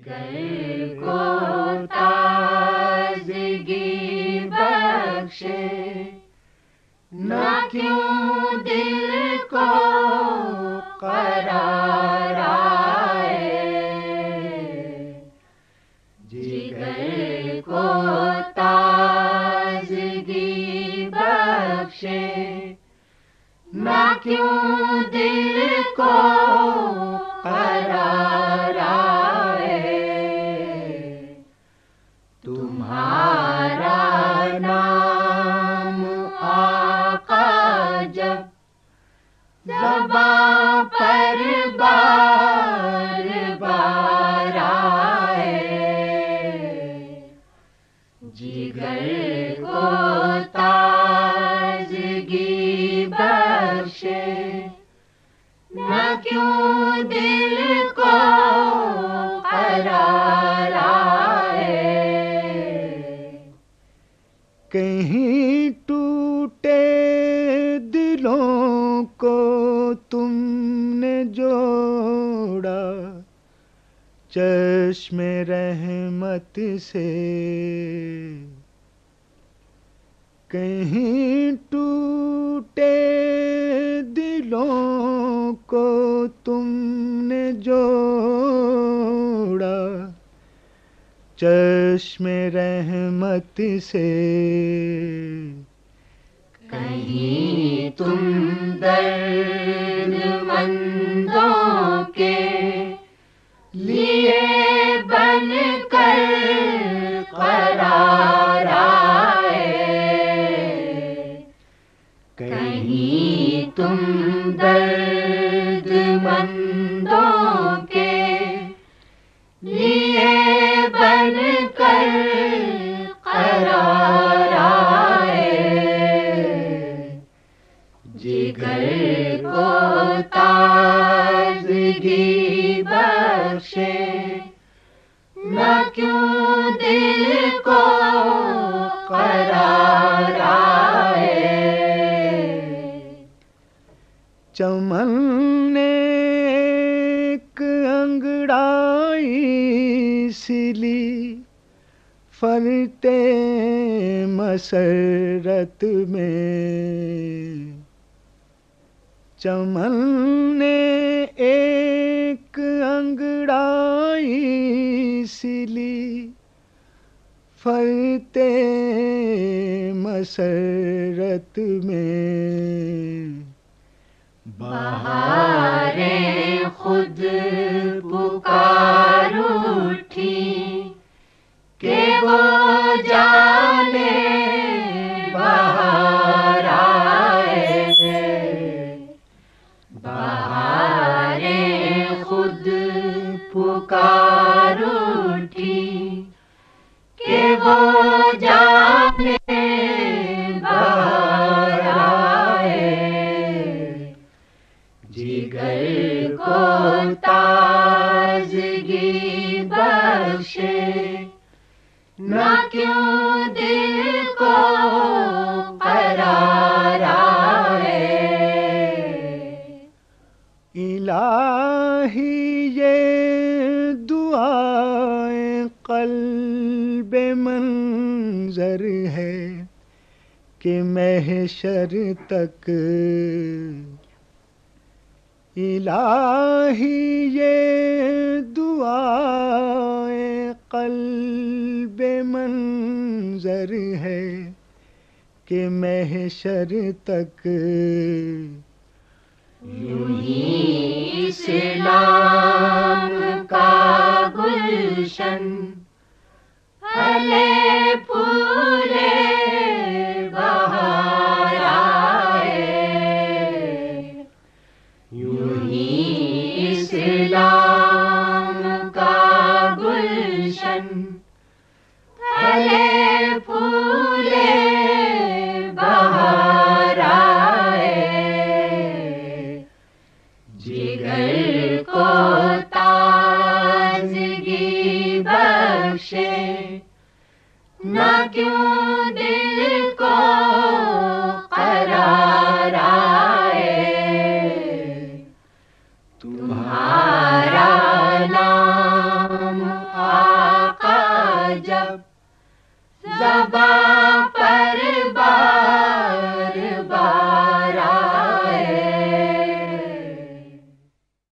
جگر کو تازگی بخشے، نہ کیوں دل کو قرار آئے، جگر کو تازگی بخشے، نہ کیوں دل کو قرار آئے، تمہارا نام آقا جب زباں پر بار بار آئے، جگر کو تازگی بخشے، نہ کیوں دل کو قرار آئے، کہیں ٹوٹے دلوں کو تم نے جوڑا چشم رحمت سے، کہیں ٹوٹے دلوں کو تم نے جوڑا چشم رحمت سے، کہیں تم درد مندوں کے لیے بن کر قرار آئے، کہیں تم درد مندوں کے لیے بن کر قرار آئے، جگر کو تازگی بخشے، نہ کیوں دل کو قرار آئے، چمن نے ایک انگڑائی سلی فرتے مسرت میں، چمن نے ایک انگڑائی سلی فرتے مسرت میں، بہاریں خود پکار اٹھی کہ وہ جانے بہار آئے، بہاریں خود پکار اٹھی کہ وہ جانے بہار آئے، جگر کو تازگی بخشے، نہ کیوں دل کو قرار آئے، الہی یہ دعائیں قلب منظر ہے کہ محشر تک، الہی یہ دعائیں قلب منظر ہے کہ محشر تک، یوں ہی اسلام کا گلشن پھلے پھولے بہار آئے، یوں ہی اسلام کا گلشن پھلے پھولے بہار آئے، جگر کو تازگی بخشے، نہ کیوں دل کو قرار آئے، تمہارا نام جب زبان